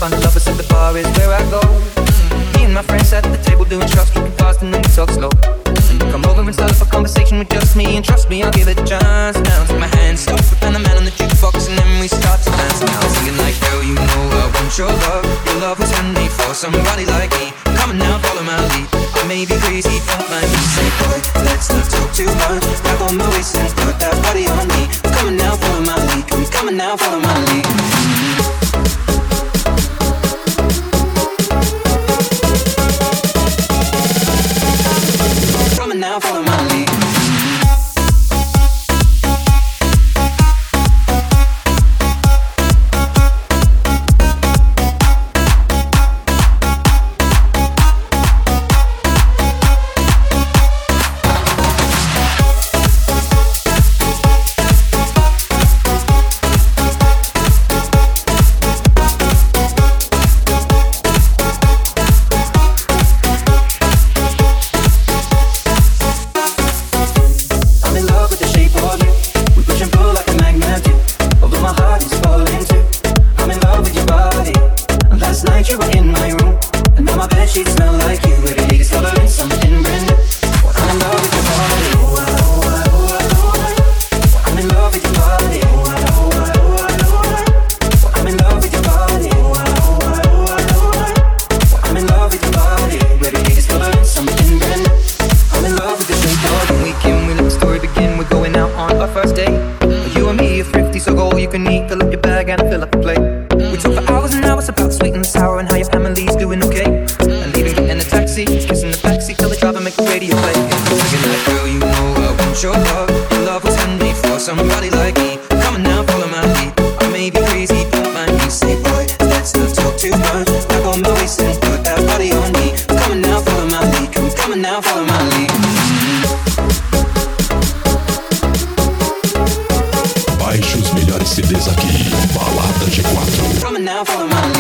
find a lover, so the bar is where I go. Me and my friends at the table doing shots, tripping fast and then we talk slow. Come over and start up a conversation with just me, and trust me, I'll give it a chance. Now take my hand, stop it, and the man on the jukebox, and then we start to dance. Now singing like, girl, you know I want your love. Your love was handmade for somebody like me. Come on now, follow my lead. I may be crazy, don't mind me. Say, boy, let's not talk too much. Grab on my waist and put that body on me. Come on now, follow my lead. Come on now, follow my lead. Now follow my lead. Baixe os melhores CDs aqui, Balada G4. Coming now, follow my lead.